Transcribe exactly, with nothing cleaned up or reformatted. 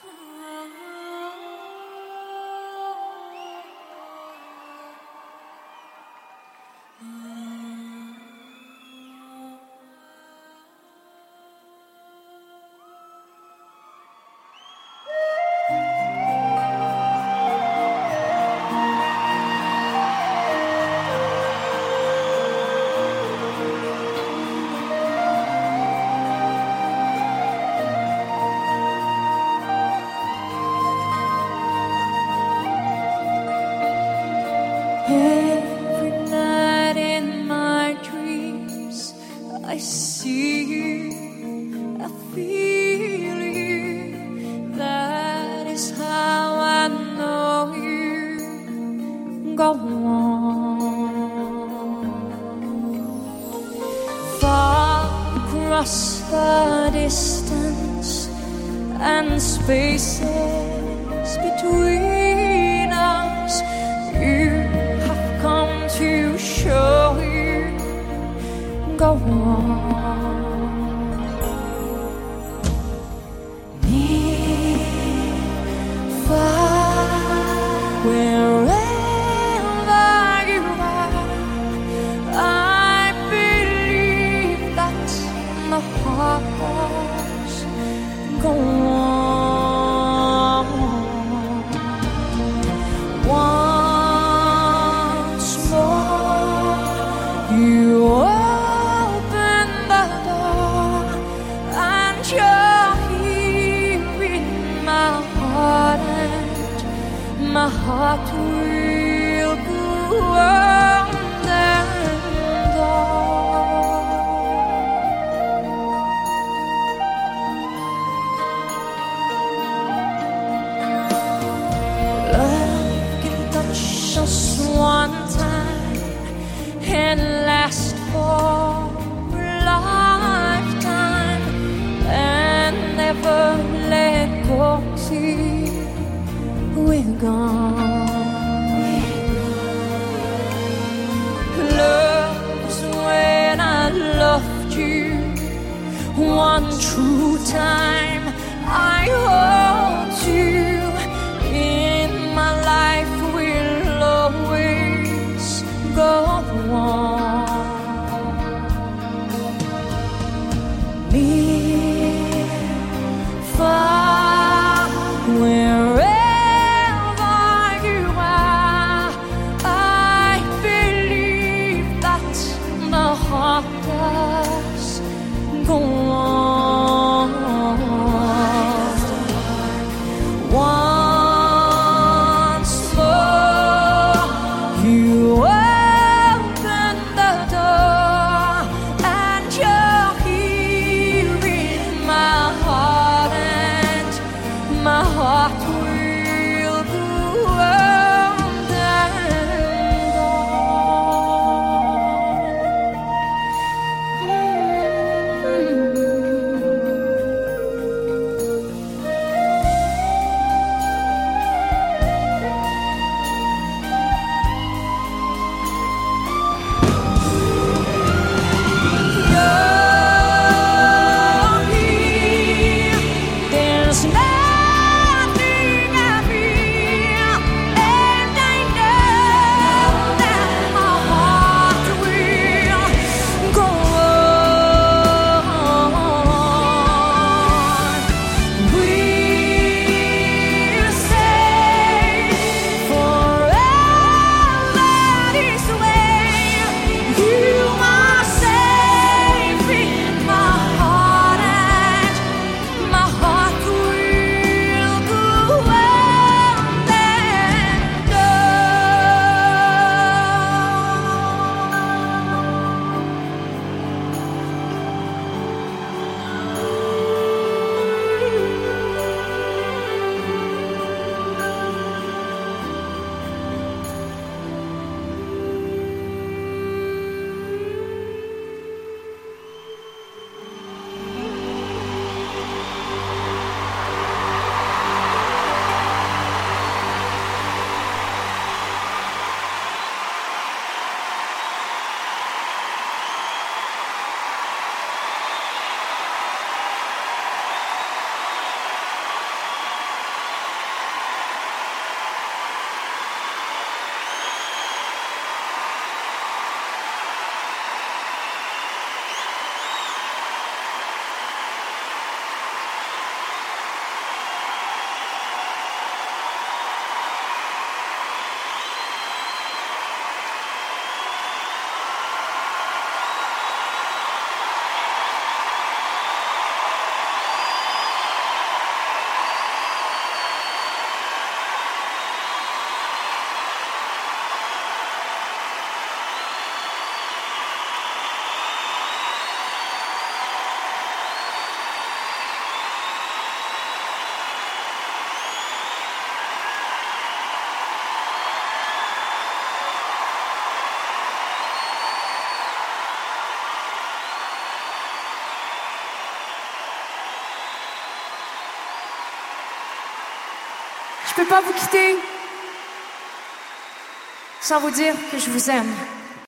Every night in my dreams I see you, I feel you. That is how I know you. Go on. Far across the distance and spaces between us, you to show you. Go on. Near, far, wherever you are, I believe that the heart does. Go on. One You open the door and you're here in my heart, and my heart will go on and on. Love can touch us one time and last for a lifetime and never let go till we're gone. Love is when I loved you one true time. I hold you in my life, will always go on. Near, far, wherever you are, I believe that the heart does go on. peux pas vous quitter sans vous dire que je vous aime.